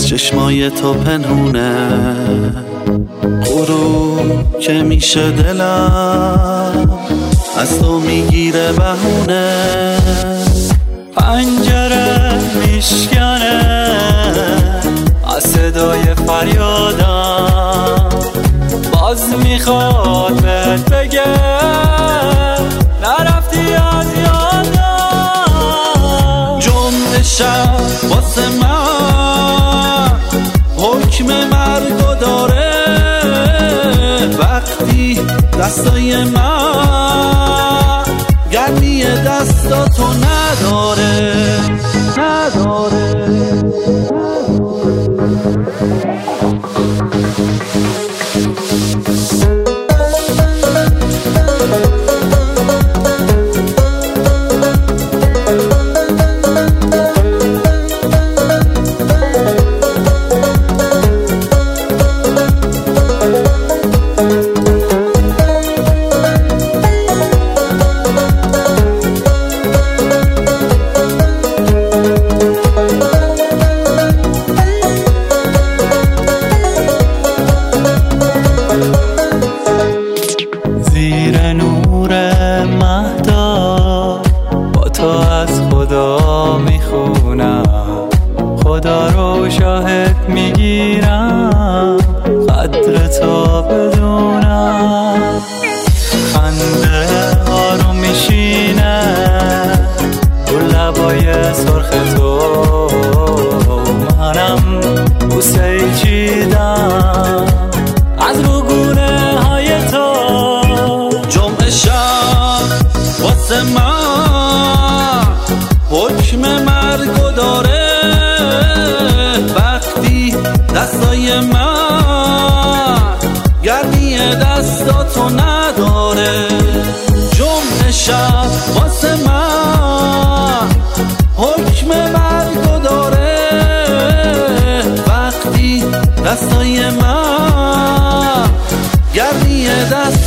چشمای تو پنهونه، غروب که میشه دلم از تو میگیره بهونه. پنجره میشکنه از صدای فریادم، باز میخواد بهت بگه نرفتی از یادم. جمعه شب واسه من حکم مرگو داره، وقتی دستای من گرمی دستاتو نداره. زیر نور مهتاب با تو از خدا میخونم، خدا رو شاهد میگیرم قدر تو بدونم. خنده آروم میشینه رو لبای سرخ تو، منم بوسه چیدم از روگونه های تو. جمعه شب واسه من حکم مرگو داره، وقتی دستای من گرمی دستاتو نداره. جمعه شب واسه من حکم مرگو داره، وقتی دستای من گرمی دست